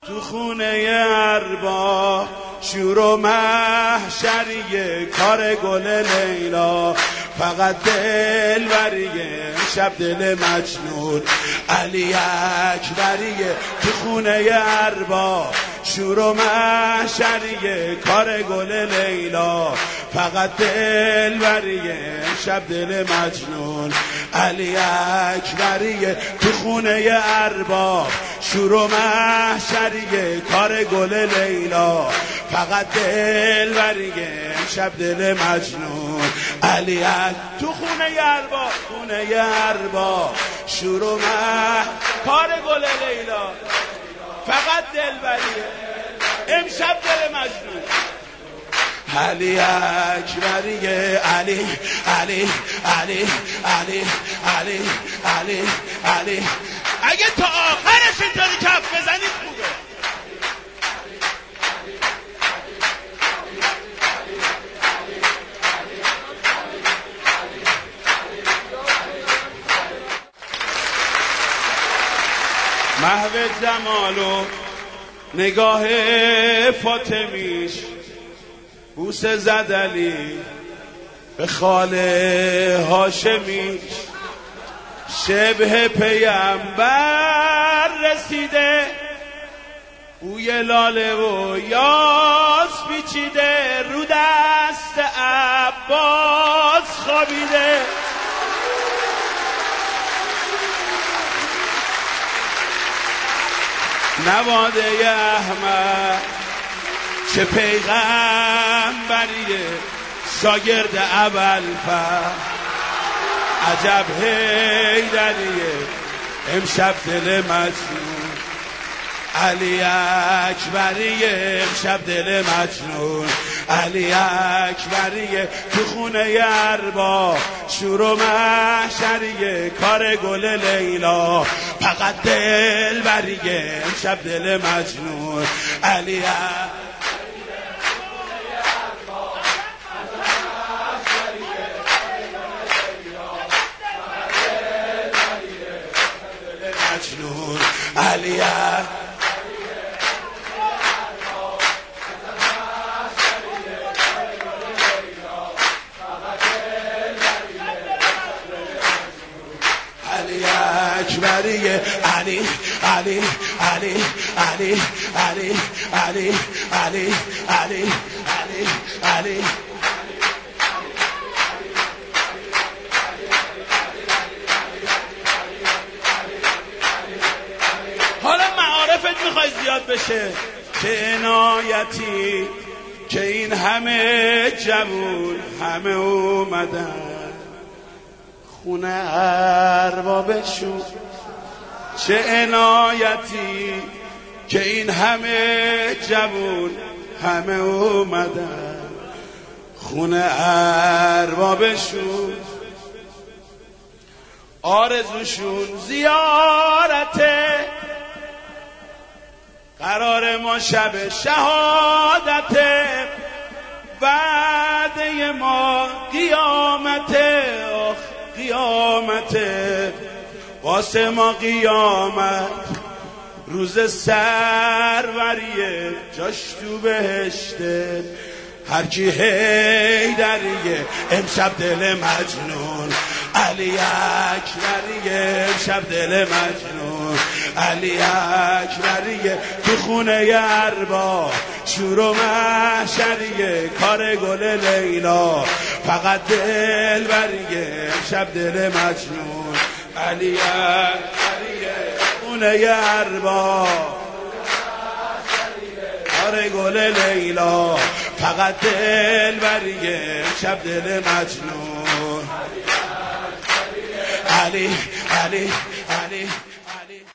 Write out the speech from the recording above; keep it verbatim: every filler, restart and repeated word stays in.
تو خونه ارباب شور و محشریه کار گل لیلا فقط دلبریه شب دل مجنون علی اکبریه تو خونه ارباب شور و محشریه کار گل لیلا فقط دلبریه شب دل مجنون علی اکبریه تو خونه ارباب شور و محشریه کار گل لیلا فقط دلبریه شب دل مجنون علی تو خونه ارباب خونه ارباب شور و مح کار گل لیلا فقط دلبریه امشب دل مجنون علی اکبریه علی علی علی علی علی علی علی اگه تا آخرش اینطوری کف بزنید خوبه. محو جمال و نگاه فاطمیش بوسه زد علی به خاله هاشمیش شبه پیامبر رسیده بوی لاله و یاس پیچیده رو دست عباس خوابیده نواده احمد چه پیغمبریه شاگرد ابوالفضل عجب حیدریه امشب دل مجنون علی اکبریه امشب دل مجنون علی اکبریه تو خونه ارباب شور و محشریه کار گل لیلا فقط دلبریه امشب دل مجنون علی اکبریه علی اکبریه علی علی علی علی علی علی علی علی علی علی حالا معارفت میخوای زیاد بشه چه عنایتی که این همه جوون همه اومدن خونه اربابشون چه عنایتی که این همه جوون همه اومدن خونه اربابشون آرزوشون زیارته قرار ما شب شهادته وعده ما قیامته آخ قیامته واسه ما قیامت روز سروریه جاش تو بهشته هرکی حیدریه امشب دل مجنون علی اکبریه امشب دل مجنون علی اکبریه تو خونه ارباب شور و محشریه کار گل لیلا فقط دلبریه امشب دل مجنون علی اکبریه خونه ارباب کار گل لیلا فقط دلبریه امشب دل مجنون علی علی علی